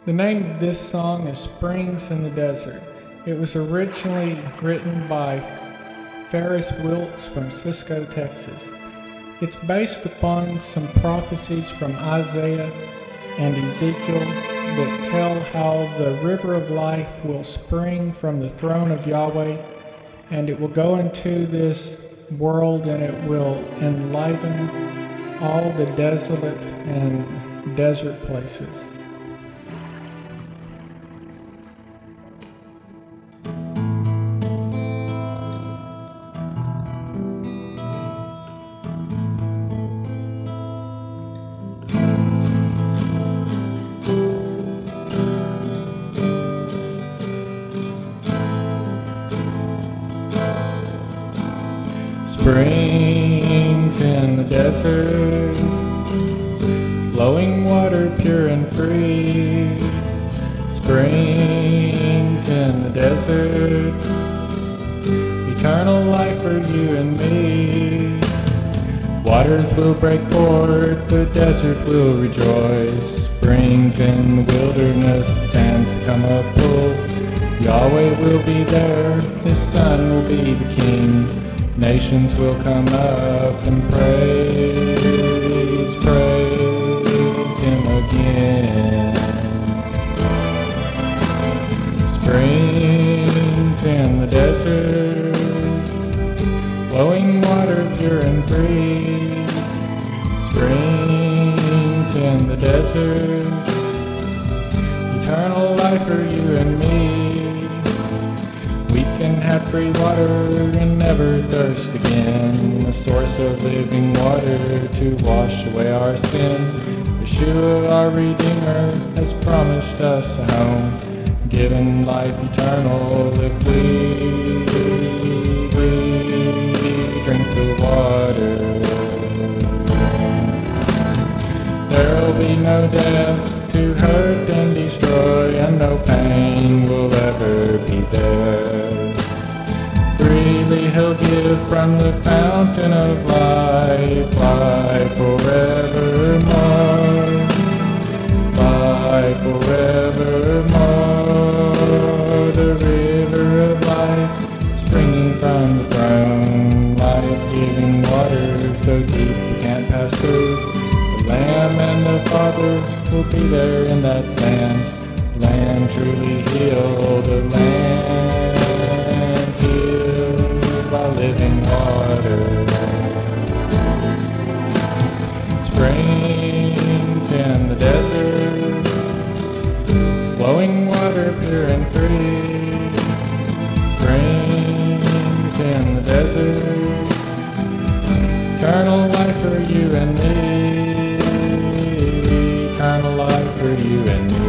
The name of this song is Springs in the Desert. It was originally written by Ferris Wilkes from Cisco, Texas. It's based upon some prophecies from Isaiah and Ezekiel that tell how the river of life will spring from the throne of Yahweh, and it will go into this world and it will enliven all the desolate and desert places. Springs in the desert, flowing water pure and free. Springs in the desert, eternal life for you and me. Waters will break forth, the desert will rejoice. Springs in the wilderness, sands become a pool. Yahweh will be there, His Son will be the King. Nations will come up and praise Him again. Springs in the desert, flowing water pure and free. Springs in the desert, eternal life for you and me. We can have free water and never thirst again, a source of living water to wash away our sin. Yeshua, our Redeemer, has promised us a home, given life eternal if we drink the water. There'll be no death to hurt and destroy, and no pain will ever be there. Freely He'll give from the fountain of life, life forevermore, life forevermore. The river of life, springing from the throne, life-giving water so deep we can't pass through. The Lamb and the Father will be there in that land, land truly healed, the land healed by living water. Springs in the desert, flowing water pure and free. Springs in the desert, eternal life for you and me. Eternal life for you and me.